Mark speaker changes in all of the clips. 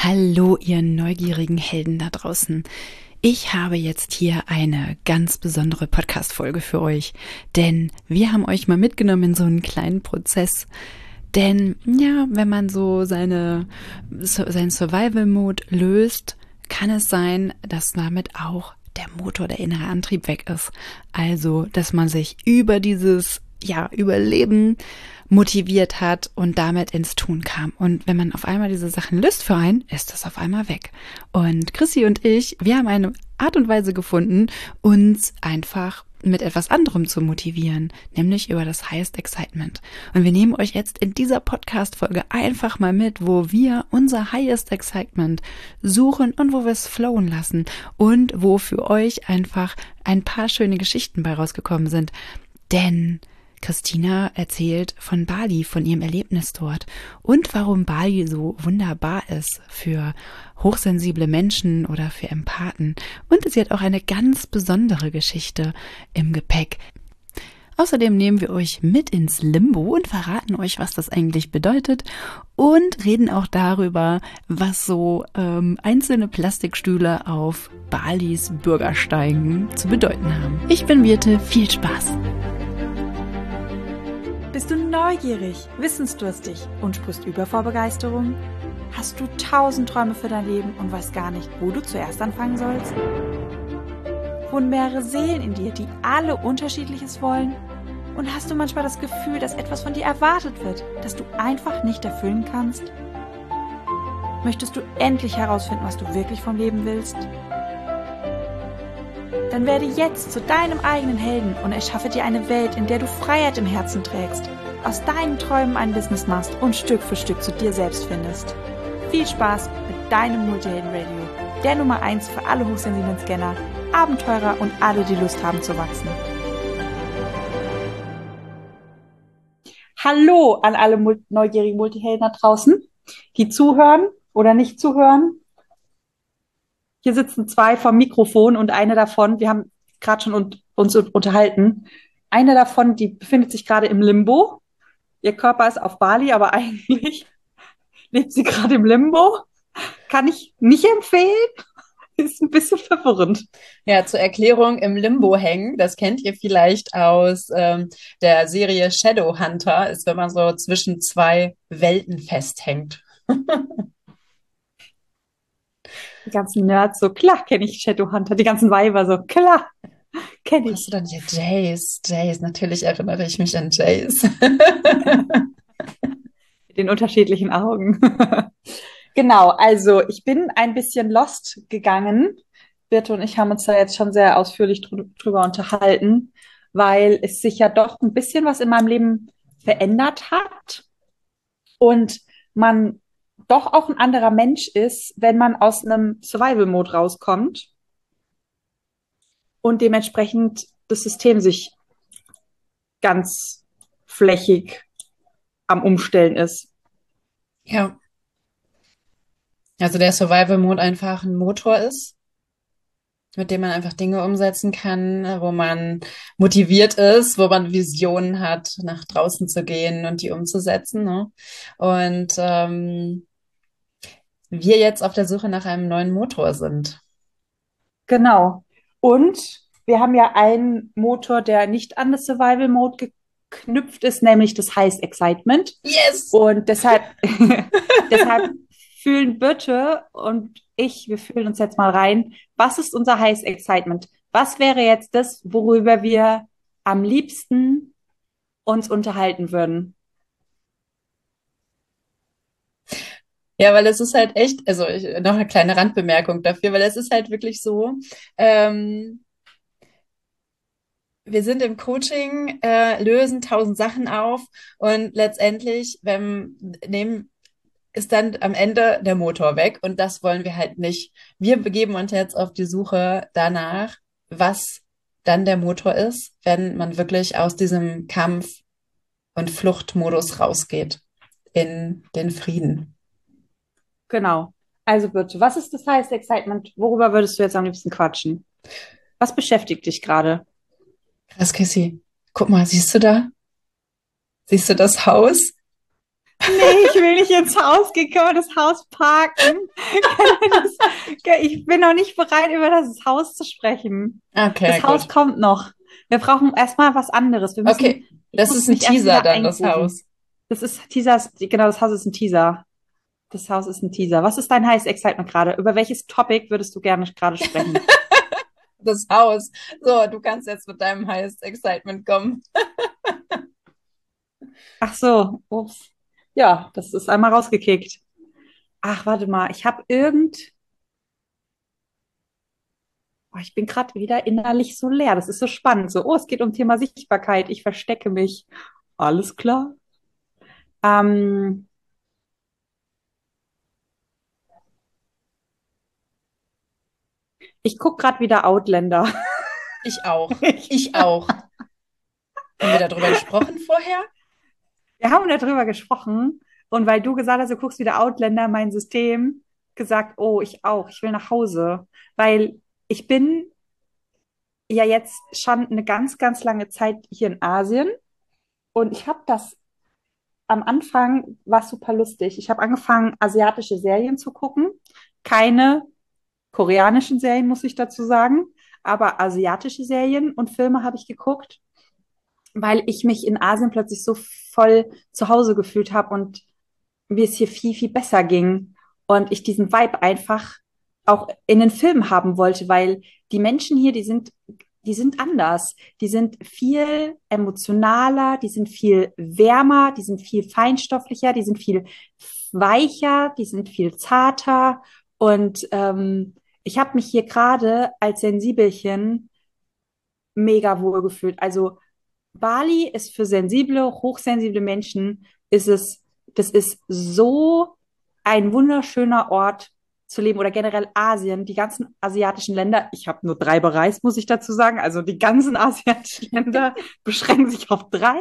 Speaker 1: Hallo, ihr neugierigen Helden da draußen. Ich habe jetzt hier eine ganz besondere Podcast-Folge für euch, denn wir haben euch mal mitgenommen in so einen kleinen Prozess. Denn ja, wenn man so seinen Survival-Mode löst, kann es sein, dass damit auch der Motor, der innere Antrieb weg ist. Also, dass man sich über dieses Überleben motiviert hat und damit ins Tun kam. Und wenn man auf einmal diese Sachen löst für einen, ist das auf einmal weg. Und Chrissy und ich, wir haben eine Art und Weise gefunden, uns einfach mit etwas anderem zu motivieren, nämlich über das Highest Excitement. Und wir nehmen euch jetzt in dieser Podcast-Folge einfach mal mit, wo wir unser Highest Excitement suchen und wo wir es flowen lassen und wo für euch einfach ein paar schöne Geschichten bei rausgekommen sind. Denn Christina erzählt von Bali, von ihrem Erlebnis dort und warum Bali so wunderbar ist für hochsensible Menschen oder für Empathen. Und sie hat auch eine ganz besondere Geschichte im Gepäck. Außerdem nehmen wir euch mit ins Limbo und verraten euch, was das eigentlich bedeutet und reden auch darüber, was so einzelne Plastikstühle auf Balis Bürgersteigen zu bedeuten haben. Ich bin Birte, viel Spaß!
Speaker 2: Bist du neugierig, wissensdurstig und sprichst über vor Begeisterung? Hast du 1000 Träume für dein Leben und weißt gar nicht, wo du zuerst anfangen sollst? Wohnen mehrere Seelen in dir, die alle Unterschiedliches wollen? Und hast du manchmal das Gefühl, dass etwas von dir erwartet wird, das du einfach nicht erfüllen kannst? Möchtest du endlich herausfinden, was du wirklich vom Leben willst? Dann werde jetzt zu deinem eigenen Helden und erschaffe dir eine Welt, in der du Freiheit im Herzen trägst, aus deinen Träumen ein Business machst und Stück für Stück zu dir selbst findest. Viel Spaß mit deinem Multihelden-Radio, der Nummer 1 für alle hochsensiblen Scanner, Abenteurer und alle, die Lust haben zu wachsen. Hallo an alle neugierigen Multihelden da draußen, die zuhören oder nicht zuhören. Hier sitzen zwei vom Mikrofon und eine davon, wir haben gerade schon uns unterhalten, eine davon, die befindet sich gerade im Limbo. Ihr Körper ist auf Bali, aber eigentlich lebt sie gerade im Limbo. Kann ich nicht empfehlen. Ist ein bisschen verwirrend.
Speaker 3: Ja, zur Erklärung, im Limbo hängen, das kennt ihr vielleicht aus der Serie Shadowhunter, ist, wenn man so zwischen zwei Welten festhängt.
Speaker 2: Die ganzen Nerds so, klar kenne ich Shadowhunter. Die ganzen Weiber so, klar kenne ich.
Speaker 3: Hast du dann hier Jace, natürlich erinnere ich mich an Jace.
Speaker 2: Mit den unterschiedlichen Augen. Genau, also ich bin ein bisschen lost gegangen. Birte und ich haben uns da jetzt schon sehr ausführlich drüber unterhalten, weil es sich ja doch ein bisschen was in meinem Leben verändert hat und man doch auch ein anderer Mensch ist, wenn man aus einem Survival-Mode rauskommt und dementsprechend das System sich ganz flächig am Umstellen ist.
Speaker 3: Ja. Also der Survival-Mode einfach ein Motor ist, mit dem man einfach Dinge umsetzen kann, wo man motiviert ist, wo man Visionen hat, nach draußen zu gehen und die umzusetzen, ne? Und wir jetzt auf der Suche nach einem neuen Motor sind.
Speaker 2: Genau. Und wir haben ja einen Motor, der nicht an das Survival-Mode geknüpft ist, nämlich das Highest Excitement.
Speaker 3: Yes!
Speaker 2: Und deshalb, deshalb fühlen Birte und ich, wir fühlen uns jetzt mal rein. Was ist unser Highest Excitement? Was wäre jetzt das, worüber wir am liebsten uns unterhalten würden?
Speaker 3: Ja, weil es ist halt echt, also noch eine kleine Randbemerkung dafür, weil es ist halt wirklich so, wir sind im Coaching, lösen 1000 Sachen auf und letztendlich ist dann am Ende der Motor weg und das wollen wir halt nicht. Wir begeben uns jetzt auf die Suche danach, was dann der Motor ist, wenn man wirklich aus diesem Kampf- und Fluchtmodus rausgeht in den Frieden.
Speaker 2: Genau. Also Birte, was ist das Highest Excitement? Worüber würdest du jetzt am liebsten quatschen? Was beschäftigt dich gerade?
Speaker 3: Krass, Cassie. Guck mal, siehst du da? Siehst du das Haus?
Speaker 2: Nee, ich will nicht ins Haus gehen. Können wir das Haus parken? Ich bin noch nicht bereit, über das Haus zu sprechen.
Speaker 3: Okay,
Speaker 2: Das Haus
Speaker 3: gut.
Speaker 2: kommt noch. Wir brauchen erstmal was anderes.
Speaker 3: Okay,
Speaker 2: Ich
Speaker 3: das
Speaker 2: muss
Speaker 3: ist ein
Speaker 2: mich erst
Speaker 3: Teaser
Speaker 2: wieder
Speaker 3: dann, das
Speaker 2: eingrooven.
Speaker 3: Haus.
Speaker 2: Das ist Teaser, genau, das Haus ist ein Teaser. Das Haus ist ein Teaser. Was ist dein heißes Excitement gerade? Über welches Topic würdest du gerne gerade sprechen?
Speaker 3: Das Haus. So, du kannst jetzt mit deinem Highest Excitement kommen.
Speaker 2: Ach so, ups. Ja, das ist einmal rausgekickt. Ach, warte mal, oh, ich bin gerade wieder innerlich so leer. Das ist so spannend. So, oh, es geht um Thema Sichtbarkeit. Ich verstecke mich. Alles klar. Ähm, ich gucke gerade wieder Outlander.
Speaker 3: Ich auch. Ich auch. Haben wir darüber gesprochen vorher?
Speaker 2: Wir haben darüber gesprochen und weil du gesagt hast, du guckst wieder Outlander, mein System, gesagt, oh, ich auch, ich will nach Hause, weil ich bin ja jetzt schon eine ganz, ganz lange Zeit hier in Asien und ich habe das am Anfang war super lustig. Ich habe angefangen, asiatische Serien zu gucken, keine koreanischen Serien, muss ich dazu sagen, aber asiatische Serien und Filme habe ich geguckt, weil ich mich in Asien plötzlich so voll zu Hause gefühlt habe und mir es hier viel, viel besser ging und ich diesen Vibe einfach auch in den Filmen haben wollte, weil die Menschen hier, die sind anders. Die sind viel emotionaler, die sind viel wärmer, die sind viel feinstofflicher, die sind viel weicher, die sind viel zarter. Und ich habe mich hier gerade als Sensibelchen mega wohl gefühlt. Also Bali ist für sensible, hochsensible Menschen, das ist so ein wunderschöner Ort zu leben oder generell Asien, die ganzen asiatischen Länder. Ich habe nur 3 bereist, muss ich dazu sagen. Also die ganzen asiatischen Länder beschränken sich auf 3.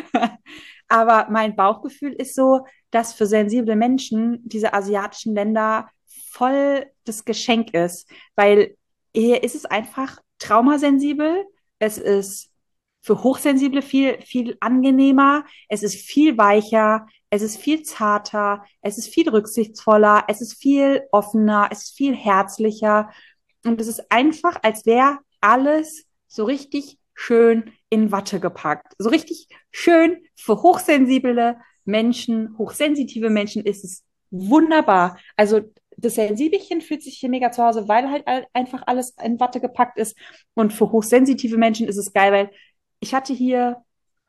Speaker 2: Aber mein Bauchgefühl ist so, dass für sensible Menschen diese asiatischen Länder voll das Geschenk ist, weil hier ist es einfach traumasensibel. Es ist für Hochsensible viel, viel angenehmer. Es ist viel weicher. Es ist viel zarter. Es ist viel rücksichtsvoller. Es ist viel offener. Es ist viel herzlicher. Und es ist einfach, als wäre alles so richtig schön in Watte gepackt. So richtig schön für hochsensible Menschen, hochsensitive Menschen ist es wunderbar. Also das Sensibelchen fühlt sich hier mega zu Hause, weil halt einfach alles in Watte gepackt ist. Und für hochsensitive Menschen ist es geil, weil ich hatte hier,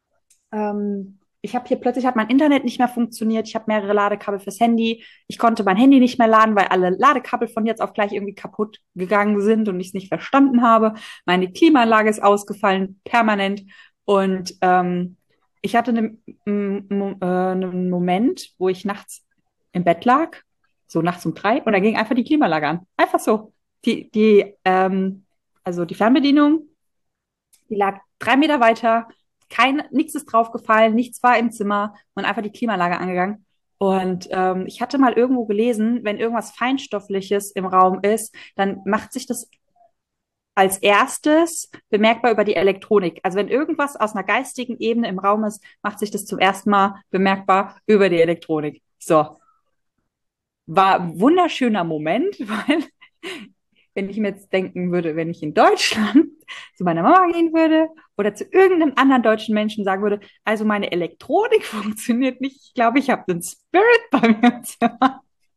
Speaker 2: ich habe hier plötzlich hat mein Internet nicht mehr funktioniert. Ich habe mehrere Ladekabel fürs Handy. Ich konnte mein Handy nicht mehr laden, weil alle Ladekabel von jetzt auf gleich irgendwie kaputt gegangen sind und ich es nicht verstanden habe. Meine Klimaanlage ist ausgefallen, permanent. Und ich hatte einen Moment, wo ich nachts im Bett lag, so nachts um 3, und da ging einfach die Klimaanlage an. Einfach so. Also die Fernbedienung, die lag 3 Meter weiter, nichts ist draufgefallen, nichts war im Zimmer und einfach die Klimaanlage angegangen. Und ich hatte mal irgendwo gelesen, wenn irgendwas Feinstoffliches im Raum ist, dann macht sich das als erstes bemerkbar über die Elektronik. Also wenn irgendwas aus einer geistigen Ebene im Raum ist, macht sich das zum ersten Mal bemerkbar über die Elektronik. So, war ein wunderschöner Moment, weil wenn ich mir jetzt denken würde, wenn ich in Deutschland zu meiner Mama gehen würde oder zu irgendeinem anderen deutschen Menschen sagen würde, also meine Elektronik funktioniert nicht, ich glaube, ich habe den Spirit bei mir im Zimmer.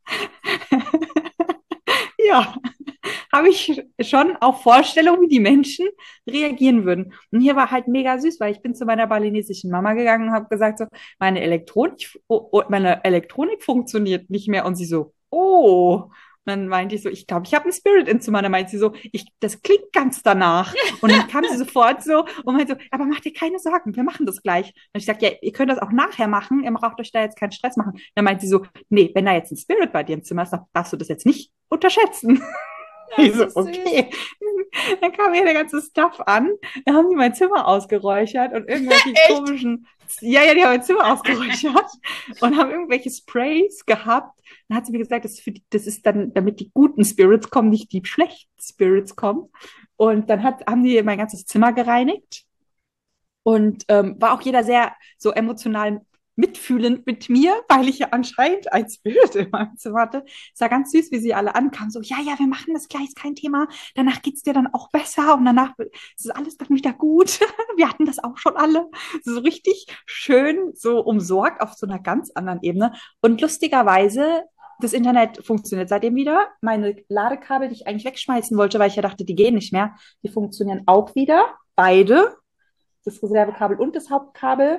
Speaker 2: Ja, habe ich schon auch Vorstellungen, wie die Menschen reagieren würden. Und hier war halt mega süß, weil ich bin zu meiner balinesischen Mama gegangen und habe gesagt, so, meine Elektronik funktioniert nicht mehr. Und sie so, oh. Und dann meinte ich so, ich glaube, ich habe einen Spirit in Zimmer. Dann meinte sie so, das klingt ganz danach. Und dann kam sie sofort so und meinte so, aber mach dir keine Sorgen, wir machen das gleich. Und ich sagte, ja, ihr könnt das auch nachher machen, ihr braucht euch da jetzt keinen Stress machen. Dann meinte sie so, nee, wenn da jetzt ein Spirit bei dir im Zimmer ist, dann darfst du das jetzt nicht unterschätzen. Ich
Speaker 3: Das
Speaker 2: so,
Speaker 3: ist so süß.
Speaker 2: okay. Dann kam hier der ganze Stuff an. Da haben die mein Zimmer ausgeräuchert und irgendwelche
Speaker 3: Echt?
Speaker 2: komischen, ja, ja, die haben mein Zimmer ausgeräuchert und haben irgendwelche Sprays gehabt. Dann hat sie mir gesagt, das ist dann, damit die guten Spirits kommen, nicht die schlechten Spirits kommen. Und dann haben die mein ganzes Zimmer gereinigt und war auch jeder sehr so emotional mitfühlend mit mir, weil ich ja anscheinend ein Spirit in meinem Zimmer hatte. Es war ganz süß, wie sie alle ankamen. So, ja, ja, wir machen das gleich, ist kein Thema. Danach geht's dir dann auch besser und danach ist alles dann wieder gut. Wir hatten das auch schon alle. So richtig schön, so umsorgt auf so einer ganz anderen Ebene. Und lustigerweise, das Internet funktioniert seitdem wieder. Meine Ladekabel, die ich eigentlich wegschmeißen wollte, weil ich ja dachte, die gehen nicht mehr, die funktionieren auch wieder. Beide. Das Reservekabel und das Hauptkabel.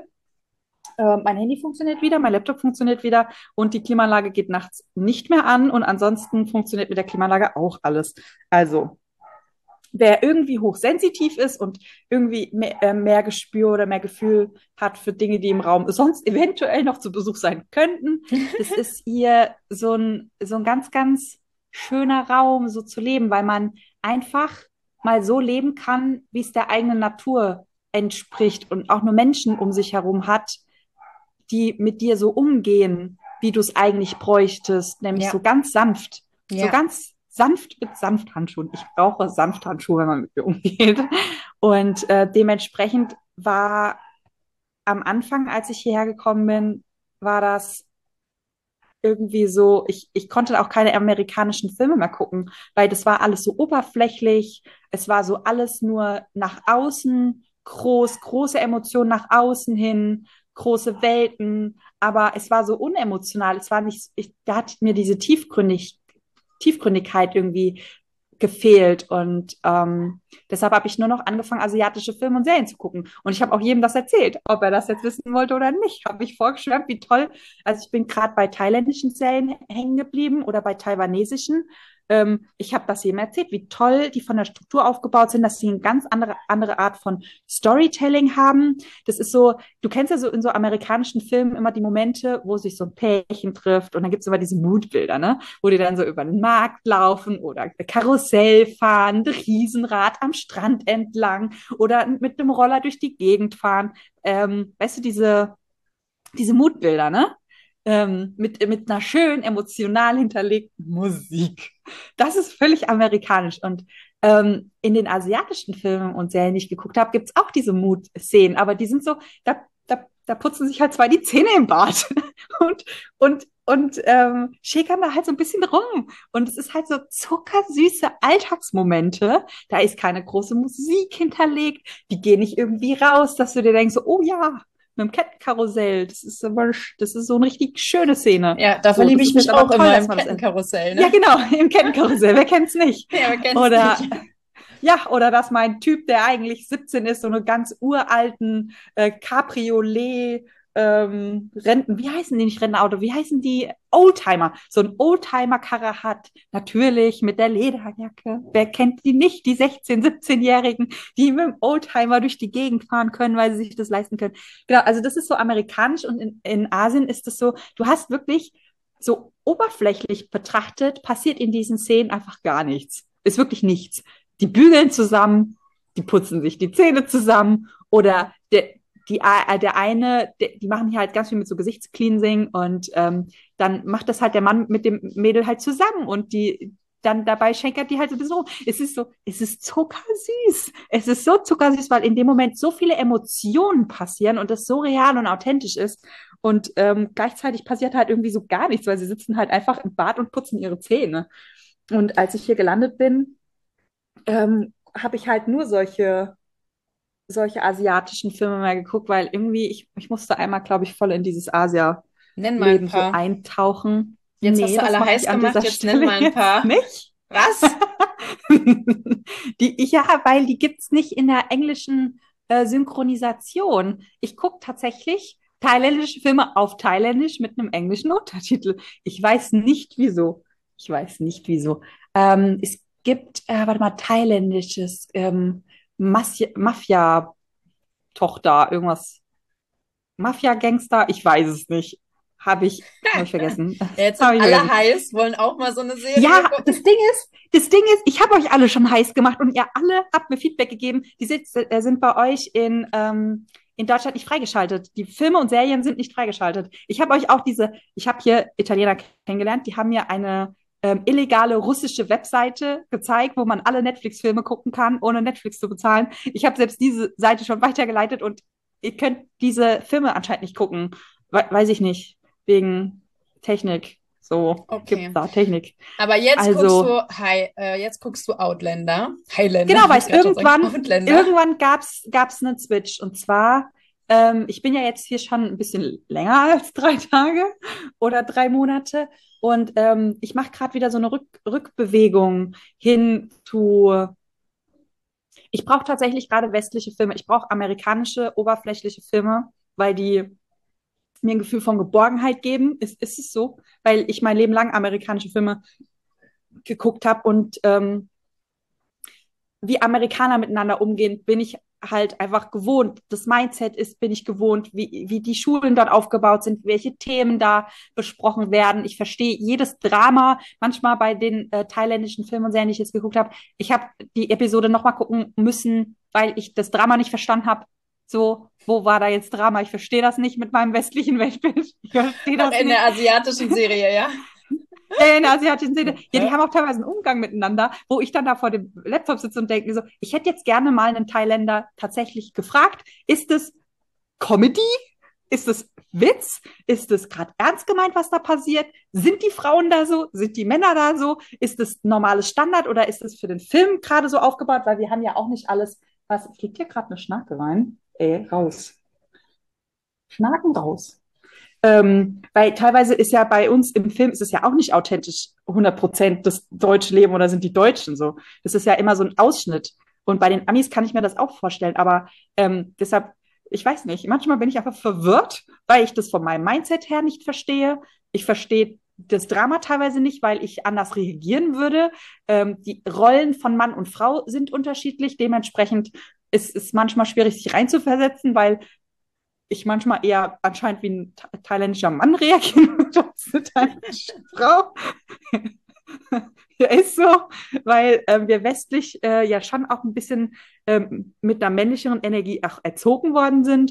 Speaker 2: Mein Handy funktioniert wieder, mein Laptop funktioniert wieder und die Klimaanlage geht nachts nicht mehr an und ansonsten funktioniert mit der Klimaanlage auch alles. Also, wer irgendwie hochsensitiv ist und irgendwie mehr Gespür oder mehr Gefühl hat für Dinge, die im Raum sonst eventuell noch zu Besuch sein könnten, das ist hier so ein ganz, ganz schöner Raum, so zu leben, weil man einfach mal so leben kann, wie es der eigenen Natur entspricht und auch nur Menschen um sich herum hat, die mit dir so umgehen, wie du es eigentlich bräuchtest, nämlich so
Speaker 3: Ja,
Speaker 2: ganz sanft, so
Speaker 3: ja.
Speaker 2: ganz sanft mit Samthandschuhen. Ich brauche Samthandschuhe, wenn man mit mir umgeht. Und dementsprechend war am Anfang, als ich hierher gekommen bin, war das irgendwie so, ich konnte auch keine amerikanischen Filme mehr gucken, weil das war alles so oberflächlich, es war so alles nur nach außen, große Emotionen nach außen hin, große Welten, aber es war so unemotional, es war nicht, da hat mir diese Tiefgründigkeit irgendwie gefehlt und deshalb habe ich nur noch angefangen, asiatische Filme und Serien zu gucken. Und ich habe auch jedem das erzählt, ob er das jetzt wissen wollte oder nicht. Habe ich vorgeschwärmt, wie toll. Also ich bin gerade bei thailändischen Serien hängen geblieben oder bei taiwanesischen. Ich habe das jedem erzählt, wie toll die von der Struktur aufgebaut sind, dass sie eine ganz andere Art von Storytelling haben. Das ist so, du kennst ja so in so amerikanischen Filmen immer die Momente, wo sich so ein Pärchen trifft und dann gibt es immer diese Moodbilder, ne? Wo die dann so über den Markt laufen oder Karussell fahren, Riesenrad am Strand entlang oder mit einem Roller durch die Gegend fahren. Weißt du, diese Moodbilder, ne? Mit einer schön emotional hinterlegten Musik. Das ist völlig amerikanisch. Und in den asiatischen Filmen und Serien, die ich geguckt habe, gibt es auch diese Mood-Szenen, aber die sind so, da putzen sich halt zwei die Zähne im Bad und schäkern da halt so ein bisschen rum. Und es ist halt so zuckersüße Alltagsmomente. Da ist keine große Musik hinterlegt. Die gehen nicht irgendwie raus, dass du dir denkst, so, oh ja, mit dem Kettenkarussell. Das ist so eine richtig schöne Szene.
Speaker 3: Ja, da
Speaker 2: So,
Speaker 3: verliebe
Speaker 2: das
Speaker 3: ich
Speaker 2: ist jetzt
Speaker 3: mich
Speaker 2: aber
Speaker 3: auch
Speaker 2: toll,
Speaker 3: immer
Speaker 2: dass
Speaker 3: im
Speaker 2: man das.
Speaker 3: Kettenkarussell,
Speaker 2: Ja,
Speaker 3: ne?
Speaker 2: genau, im Kettenkarussell. Wer kennt's nicht?
Speaker 3: Ja, wer kennt's
Speaker 2: Oder
Speaker 3: nicht?
Speaker 2: ja, oder dass mein Typ, der eigentlich 17 ist, so eine ganz uralten Cabriolet Renten, wie heißen die nicht Rentenauto, wie heißen die Oldtimer? So ein Oldtimer-Karre hat, natürlich mit der Lederjacke. Wer kennt die nicht, die 16-, 17-Jährigen, die mit dem Oldtimer durch die Gegend fahren können, weil sie sich das leisten können. Genau, also das ist so amerikanisch und in Asien ist es so, du hast wirklich so oberflächlich betrachtet, passiert in diesen Szenen einfach gar nichts. Ist wirklich nichts. Die bügeln zusammen, die putzen sich die Zähne zusammen oder der eine, die machen hier halt ganz viel mit so Gesichtscleansing und dann macht das halt der Mann mit dem Mädel halt zusammen und die dann dabei schenkert die halt so ein bisschen rum. Es ist zuckersüß. Es ist so zuckersüß, weil in dem Moment so viele Emotionen passieren und das so real und authentisch ist. Und gleichzeitig passiert halt irgendwie so gar nichts, weil sie sitzen halt einfach im Bad und putzen ihre Zähne. Und als ich hier gelandet bin, habe ich halt nur solche asiatischen Filme mehr geguckt, weil irgendwie, ich musste einmal, glaube ich, voll in dieses
Speaker 3: Nenn mal ein
Speaker 2: Asia-Leben so
Speaker 3: paar.
Speaker 2: eintauchen.
Speaker 3: Jetzt hast
Speaker 2: Nee,
Speaker 3: du
Speaker 2: das
Speaker 3: alle
Speaker 2: mache
Speaker 3: heiß
Speaker 2: ich an
Speaker 3: gemacht,
Speaker 2: dieser
Speaker 3: jetzt nenn
Speaker 2: Stelle
Speaker 3: mal ein
Speaker 2: jetzt
Speaker 3: paar.
Speaker 2: nicht.
Speaker 3: Was?
Speaker 2: Ja, weil die gibt's nicht in der englischen Synchronisation. Ich gucke tatsächlich thailändische Filme auf Thailändisch mit einem englischen Untertitel. Ich weiß nicht wieso. Ich weiß nicht wieso. Es gibt, warte mal, thailändisches Mafia-Tochter, irgendwas. Mafia-Gangster, ich weiß es nicht. Habe ich vergessen.
Speaker 3: Ja, jetzt
Speaker 2: Habe
Speaker 3: sind
Speaker 2: ich
Speaker 3: alle
Speaker 2: vergessen.
Speaker 3: heiß, wollen auch mal so eine Serie
Speaker 2: Ja,
Speaker 3: gucken.
Speaker 2: das Ding ist, ich habe euch alle schon heiß gemacht und ihr alle habt mir Feedback gegeben. Die sind bei euch in Deutschland nicht freigeschaltet. Die Filme und Serien sind nicht freigeschaltet. Ich habe hier Italiener kennengelernt, die haben mir eine illegale russische Webseite gezeigt, wo man alle Netflix-Filme gucken kann, ohne Netflix zu bezahlen. Ich habe selbst diese Seite schon weitergeleitet und ihr könnt diese Filme anscheinend nicht gucken. weiß ich nicht, wegen Technik. So gibt's
Speaker 3: Okay.
Speaker 2: da Technik.
Speaker 3: Aber jetzt guckst
Speaker 2: Also,
Speaker 3: du jetzt guckst du Outlander. Highlander,
Speaker 2: genau,
Speaker 3: wollte
Speaker 2: weil
Speaker 3: ich gerade schon sagen. Outlander.
Speaker 2: irgendwann gab's einen Switch. Und zwar, ich bin ja jetzt hier schon ein bisschen länger als 3 Tage oder 3 Monate. Und ich mache gerade wieder so eine Rückbewegung hin zu. Ich brauche tatsächlich gerade westliche Filme. Ich brauche amerikanische, oberflächliche Filme, weil die mir ein Gefühl von Geborgenheit geben. Ist es so? Weil ich mein Leben lang amerikanische Filme geguckt habe und wie Amerikaner miteinander umgehen, bin ich halt einfach gewohnt. Das Mindset bin ich gewohnt, wie die Schulen dort aufgebaut sind, welche Themen da besprochen werden. Ich verstehe jedes Drama, manchmal bei den thailändischen Filmen und Serien, die ich jetzt geguckt habe. Ich habe die Episode nochmal gucken müssen, weil ich das Drama nicht verstanden habe. So, wo war da jetzt Drama? Ich verstehe das nicht mit meinem westlichen Weltbild. Ich verstehe
Speaker 3: Auch
Speaker 2: das
Speaker 3: in der
Speaker 2: nicht.
Speaker 3: asiatischen Serie, ja.
Speaker 2: Ja, in der asiatischen Szene. Ja, die haben auch teilweise einen Umgang miteinander, wo ich dann da vor dem Laptop sitze und denke mir so, ich hätte jetzt gerne mal einen Thailänder tatsächlich gefragt, ist es Comedy? Ist es Witz? Ist es gerade ernst gemeint, was da passiert? Sind die Frauen da so? Sind die Männer da so? Ist es normales Standard oder ist es für den Film gerade so aufgebaut? Weil wir haben ja auch nicht alles. Was fliegt hier gerade eine Schnake rein? Ey, raus. Schnaken raus. Weil teilweise ist ja bei uns im Film ist es ja auch nicht authentisch 100% das deutsche Leben oder sind die Deutschen so. Das ist ja immer so ein Ausschnitt. Und bei den Amis kann ich mir das auch vorstellen. Aber deshalb, ich weiß nicht, manchmal bin ich einfach verwirrt, weil ich das von meinem Mindset her nicht verstehe. Ich verstehe das Drama teilweise nicht, weil ich anders reagieren würde. Die Rollen von Mann und Frau sind unterschiedlich. Dementsprechend ist es manchmal schwierig, sich reinzuversetzen, weil ich manchmal eher anscheinend wie ein thailändischer Mann reagieren würde als eine thailändische Frau. Ja, ist so, weil wir westlich ja schon auch ein bisschen mit einer männlicheren Energie auch erzogen worden sind.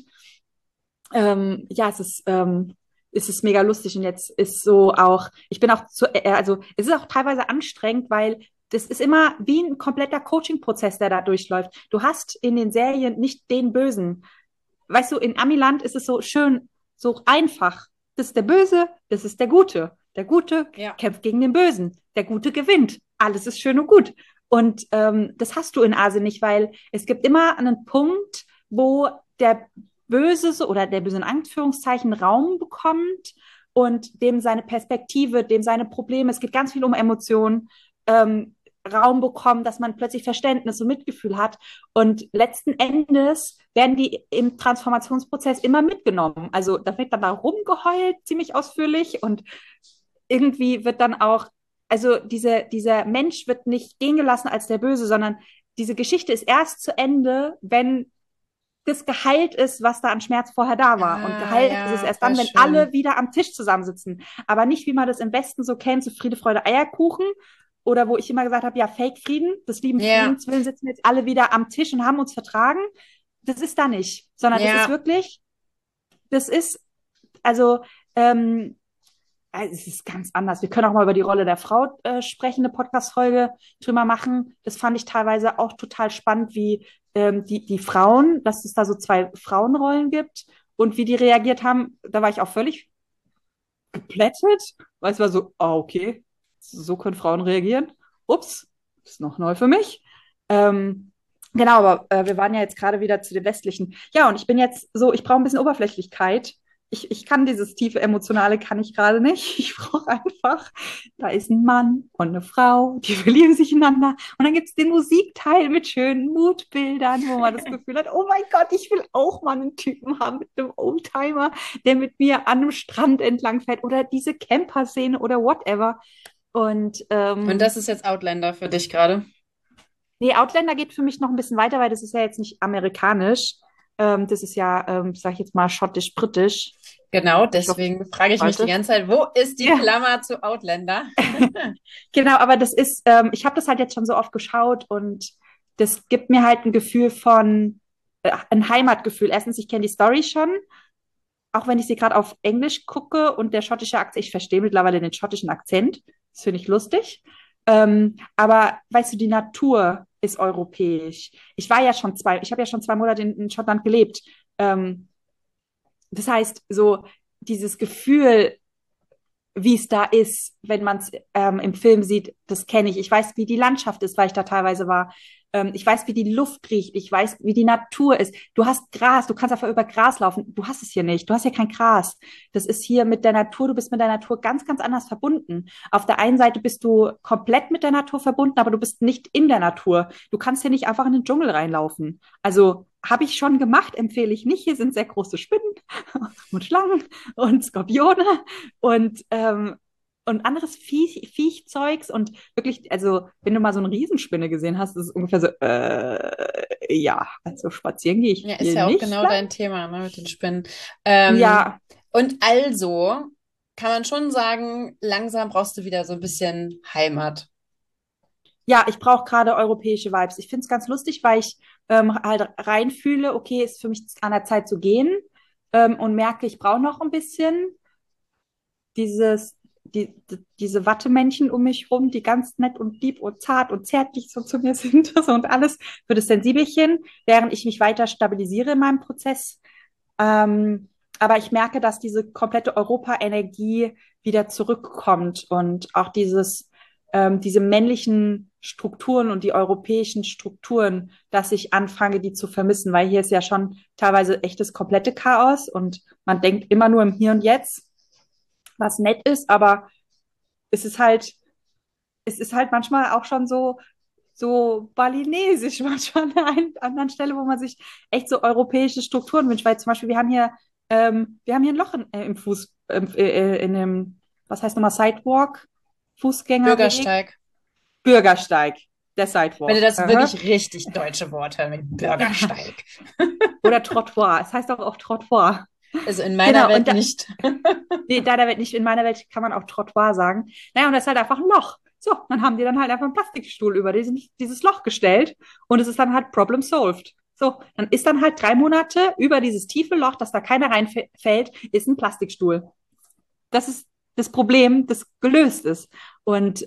Speaker 2: Ja, es ist mega lustig und jetzt ist so auch, ich bin auch also es ist auch teilweise anstrengend, weil das ist immer wie ein kompletter Coaching-Prozess, der da durchläuft. Du hast in den Serien nicht den Bösen, weißt du, in Amiland ist es so schön, so einfach. Das ist der Böse, das ist der Gute. Der Gute
Speaker 3: Ja.
Speaker 2: kämpft gegen den Bösen. Der Gute gewinnt. Alles ist schön und gut. Und das hast du in Asien nicht, weil es gibt immer einen Punkt, wo der Böse oder der Böse in Anführungszeichen Raum bekommt und dem seine Perspektive, dem seine Probleme, es geht ganz viel um Emotionen, Raum bekommen, dass man plötzlich Verständnis und Mitgefühl hat. Und letzten Endes werden die im Transformationsprozess immer mitgenommen. Also da wird dann da rumgeheult, ziemlich ausführlich. Und irgendwie wird dann auch, also dieser Mensch wird nicht gehen gelassen als der Böse, sondern diese Geschichte ist erst zu Ende, wenn das geheilt ist, was da an Schmerz vorher da war. Und
Speaker 3: Ah,
Speaker 2: geheilt ist es
Speaker 3: ja,
Speaker 2: erst
Speaker 3: voll
Speaker 2: dann, wenn
Speaker 3: schön.
Speaker 2: alle wieder am Tisch zusammensitzen. Aber nicht, wie man das im Westen so kennt, so Friede, Freude, Eierkuchen. Oder wo ich immer gesagt habe, ja, Fake Frieden, des lieben
Speaker 3: Ja,
Speaker 2: Friedens willen sitzen jetzt alle wieder am Tisch und haben uns vertragen. Das ist da nicht. Sondern das ist
Speaker 3: ja.
Speaker 2: wirklich, das ist, also, es ist ganz anders. Wir können auch mal über die Rolle der Frau sprechen, eine Podcast-Folge drüber machen. Das fand ich teilweise auch total spannend, wie die Frauen, dass es da so 2 Frauenrollen gibt und wie die reagiert haben. Da war ich auch völlig geplättet, weil es war so, ah, okay, so können Frauen reagieren. Ups, ist noch neu für mich. Genau, aber wir waren ja jetzt gerade wieder zu den westlichen. Ja, und ich bin jetzt so, ich brauche ein bisschen Oberflächlichkeit. Ich kann dieses tiefe Emotionale, kann ich gerade nicht. Ich brauche einfach, da ist ein Mann und eine Frau, die verlieben sich ineinander. Und dann gibt es den Musikteil mit schönen Mutbildern, wo man das Gefühl hat, oh mein Gott, ich will auch mal einen Typen haben mit einem Oldtimer, der mit mir an einem Strand entlang fährt oder diese Camper-Szene oder whatever. Und
Speaker 3: Und das ist jetzt Outlander für dich gerade.
Speaker 2: nee, Outlander geht für mich noch ein bisschen weiter, weil das ist ja jetzt nicht amerikanisch. Das ist ja, sag ich jetzt mal, schottisch-britisch.
Speaker 3: Genau,
Speaker 2: Ich hoffe,
Speaker 3: deswegen frage ich mich die
Speaker 2: warte.
Speaker 3: ganze Zeit, wo ist die
Speaker 2: Ja,
Speaker 3: Klammer zu Outlander?
Speaker 2: genau, aber das ist, ich habe das halt jetzt schon so oft geschaut und das gibt mir halt ein Gefühl von, ein Heimatgefühl. Erstens, ich kenne die Story schon, auch wenn ich sie gerade auf Englisch gucke und der schottische Akzent, ich verstehe mittlerweile den schottischen Akzent, das finde ich lustig. Aber weißt du, die Natur ist europäisch. Ich habe ja schon 2 Monate in Schottland gelebt. Das heißt, so dieses Gefühl, wie es da ist, wenn man es im Film sieht, das kenne ich. Ich weiß, wie die Landschaft ist, weil ich da teilweise war. Ich weiß, wie die Luft riecht. Ich weiß, wie die Natur ist. Du hast Gras, du kannst einfach über Gras laufen. Du hast es hier nicht. Du hast hier kein Gras. Das ist hier mit der Natur. Du bist mit der Natur ganz, ganz anders verbunden. Auf der einen Seite bist du komplett mit der Natur verbunden, aber du bist nicht in der Natur. Du kannst hier nicht einfach in den Dschungel reinlaufen. Also habe ich schon gemacht, empfehle ich nicht. Hier sind sehr große Spinnen und Schlangen und Skorpione und anderes Viechzeugs und wirklich, also wenn du mal so eine Riesenspinne gesehen hast, ist es ungefähr so, ja, also spazieren gehe ich
Speaker 3: Ja, ist
Speaker 2: hier
Speaker 3: ja auch
Speaker 2: nicht
Speaker 3: genau
Speaker 2: lang.
Speaker 3: dein Thema, ne, mit den Spinnen. Ähm,
Speaker 2: Ja,
Speaker 3: und also kann man schon sagen, langsam brauchst du wieder so ein bisschen Heimat.
Speaker 2: ja, ich brauche gerade europäische Vibes. Ich finde es ganz lustig, weil ich halt reinfühle, okay, ist für mich an der Zeit zu gehen und merke, ich brauche noch ein bisschen diese Wattemännchen um mich rum, die ganz nett und lieb und zart und zärtlich so zu mir sind so, und alles für das Sensibelchen, während ich mich weiter stabilisiere in meinem Prozess. Ähm, aber ich merke, dass diese komplette Europa-Energie wieder zurückkommt und auch diese männlichen Strukturen und die europäischen Strukturen, dass ich anfange, die zu vermissen, weil hier ist ja schon teilweise echtes komplette Chaos und man denkt immer nur im Hier und Jetzt, was nett ist, aber es ist halt, es ist halt manchmal auch schon so balinesisch, manchmal an der einen anderen Stelle, wo man sich echt so europäische Strukturen wünscht, weil zum Beispiel wir haben hier ein Loch im Fuß, in dem, was heißt nochmal, Sidewalk, Fußgängerweg,
Speaker 3: Bürgersteig.
Speaker 2: Bürgersteig, der
Speaker 3: Wenn du
Speaker 2: Sidewalk.
Speaker 3: das
Speaker 2: Aha.
Speaker 3: wirklich richtig deutsche Wort hörst, mit Bürgersteig.
Speaker 2: Oder Trottoir, es heißt auch Trottoir.
Speaker 3: Also in meiner
Speaker 2: Genau,
Speaker 3: Welt nicht.
Speaker 2: nee, deiner Welt nicht, in meiner Welt kann man auch Trottoir sagen. Naja, und das ist halt einfach ein Loch. So, dann haben die dann halt einfach einen Plastikstuhl über dieses Loch gestellt und es ist dann halt Problem solved. So, dann ist dann halt 3 Monate über dieses tiefe Loch, dass da keiner reinfällt, ist ein Plastikstuhl. Das ist das Problem, das gelöst ist. Und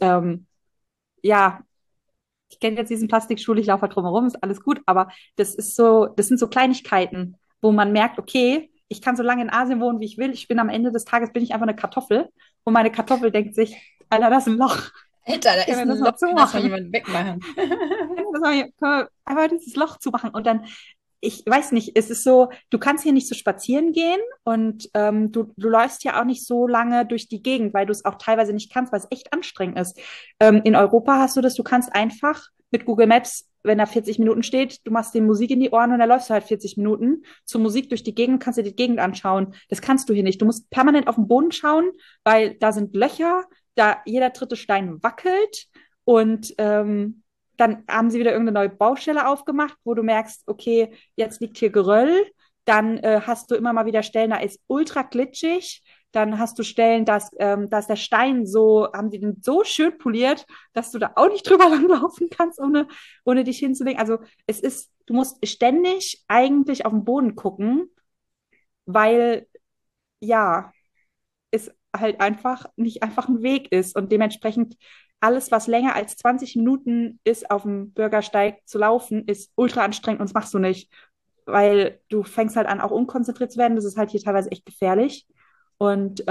Speaker 2: ja, ich kenne jetzt diesen Plastikstuhl, ich laufe halt drumherum, ist alles gut, aber das sind so Kleinigkeiten, wo man merkt, okay, ich kann so lange in Asien wohnen, wie ich will. Ich bin am Ende des Tages bin ich einfach eine Kartoffel und meine Kartoffel denkt sich, Alter, das ist ein Loch.
Speaker 3: Alter, da ist
Speaker 2: Können wir das
Speaker 3: ein Loch,
Speaker 2: mal
Speaker 3: kann das mal
Speaker 2: zumachen?
Speaker 3: jemand wegmachen.
Speaker 2: Können wir einfach dieses Loch zumachen und dann ich weiß nicht, es ist so, du kannst hier nicht so spazieren gehen und du läufst ja auch nicht so lange durch die Gegend, weil du es auch teilweise nicht kannst, weil es echt anstrengend ist. In Europa hast du das, du kannst einfach mit Google Maps, wenn da 40 Minuten steht, du machst dir Musik in die Ohren und dann läufst du halt 40 Minuten zur Musik durch die Gegend, kannst dir die Gegend anschauen. Das kannst du hier nicht. Du musst permanent auf den Boden schauen, weil da sind Löcher, da jeder dritte Stein wackelt und dann haben sie wieder irgendeine neue Baustelle aufgemacht, wo du merkst, okay, jetzt liegt hier Geröll. Dann hast du immer mal wieder Stellen, da ist ultra glitschig. Dann hast du Stellen, da ist der Stein so, haben die den so schön poliert, dass du da auch nicht drüber langlaufen kannst, ohne dich hinzulegen. Also du musst ständig eigentlich auf den Boden gucken, weil ja, es halt einfach nicht einfach ein Weg ist und dementsprechend alles, was länger als 20 Minuten ist, auf dem Bürgersteig zu laufen, ist ultra anstrengend und das machst du nicht, weil du fängst halt an, auch unkonzentriert zu werden. Das ist halt hier teilweise echt gefährlich. Und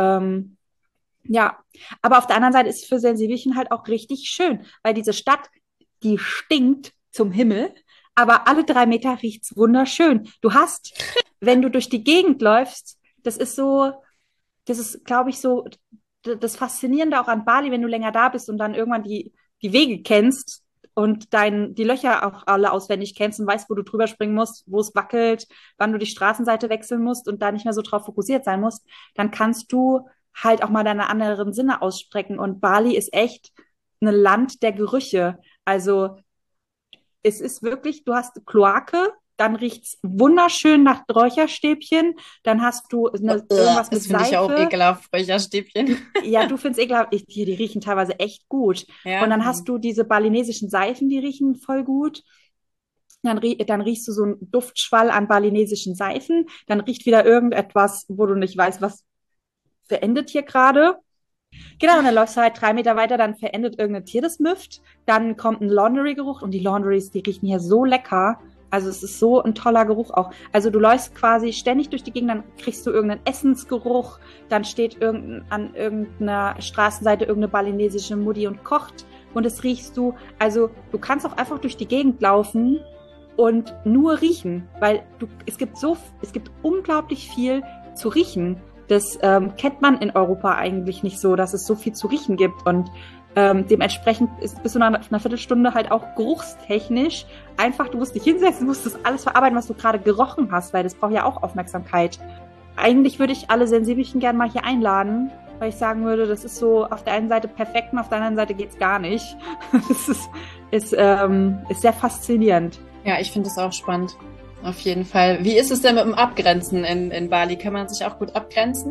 Speaker 2: ja, aber auf der anderen Seite ist es für Sensibelchen halt auch richtig schön, weil diese Stadt, die stinkt zum Himmel, aber alle 3 Meter riecht's wunderschön. Wenn du durch die Gegend läufst, das ist, glaube ich, so das Faszinierende auch an Bali, wenn du länger da bist und dann irgendwann die Wege kennst und die Löcher auch alle auswendig kennst und weißt, wo du drüber springen musst, wo es wackelt, wann du die Straßenseite wechseln musst und da nicht mehr so drauf fokussiert sein musst, dann kannst du halt auch mal deine anderen Sinne ausstrecken. Und Bali ist echt ein Land der Gerüche. Also es ist wirklich, du hast Kloake, dann riecht's wunderschön nach Räucherstäbchen, dann hast du irgendwas mit
Speaker 3: Das finde ich ja auch
Speaker 2: Seife.
Speaker 3: ekelhaft, Räucherstäbchen.
Speaker 2: Ja, du findest ekelhaft, die riechen teilweise echt gut. Und
Speaker 3: Ja.
Speaker 2: dann hast du diese balinesischen Seifen, die riechen voll gut. Dann riechst du so einen Duftschwall an balinesischen Seifen. Dann riecht wieder irgendetwas, wo du nicht weißt, was verendet hier gerade. Genau, und dann läufst du halt 3 Meter weiter, dann verendet irgendein Tier, das müfft. Dann kommt ein Laundry-Geruch und die Laundries, die riechen hier so lecker. Also es ist so ein toller Geruch auch. Also du läufst quasi ständig durch die Gegend, dann kriegst du irgendeinen Essensgeruch, dann steht an irgendeiner Straßenseite irgendeine balinesische Mutti und kocht und das riechst du. Also du kannst auch einfach durch die Gegend laufen und nur riechen, weil es gibt unglaublich viel zu riechen. Das kennt man in Europa eigentlich nicht so, dass es so viel zu riechen gibt und dementsprechend bist du nach einer Viertelstunde halt auch geruchstechnisch einfach, du musst dich hinsetzen, du musst das alles verarbeiten, was du gerade gerochen hast, weil das braucht ja auch Aufmerksamkeit. Eigentlich würde ich alle Sensibelchen gerne mal hier einladen, weil ich sagen würde, das ist so auf der einen Seite perfekt und auf der anderen Seite geht's gar nicht. Das ist sehr faszinierend.
Speaker 3: Ja, ich finde es auch spannend. Auf jeden Fall. Wie ist es denn mit dem Abgrenzen in Bali? Kann man sich auch gut abgrenzen?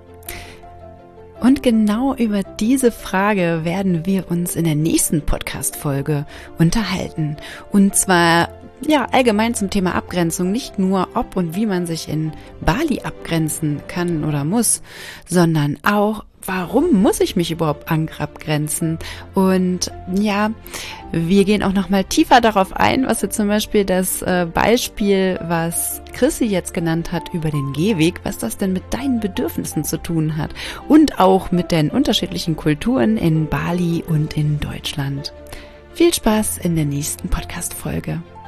Speaker 1: Und genau über diese Frage werden wir uns in der nächsten Podcast-Folge unterhalten. Und zwar allgemein zum Thema Abgrenzung, nicht nur ob und wie man sich in Bali abgrenzen kann oder muss, sondern auch, warum muss ich mich überhaupt abgrenzen? Und wir gehen auch nochmal tiefer darauf ein, was jetzt zum Beispiel das Beispiel, was Chrissy jetzt genannt hat über den Gehweg, was das denn mit deinen Bedürfnissen zu tun hat und auch mit den unterschiedlichen Kulturen in Bali und in Deutschland. Viel Spaß in der nächsten Podcast-Folge.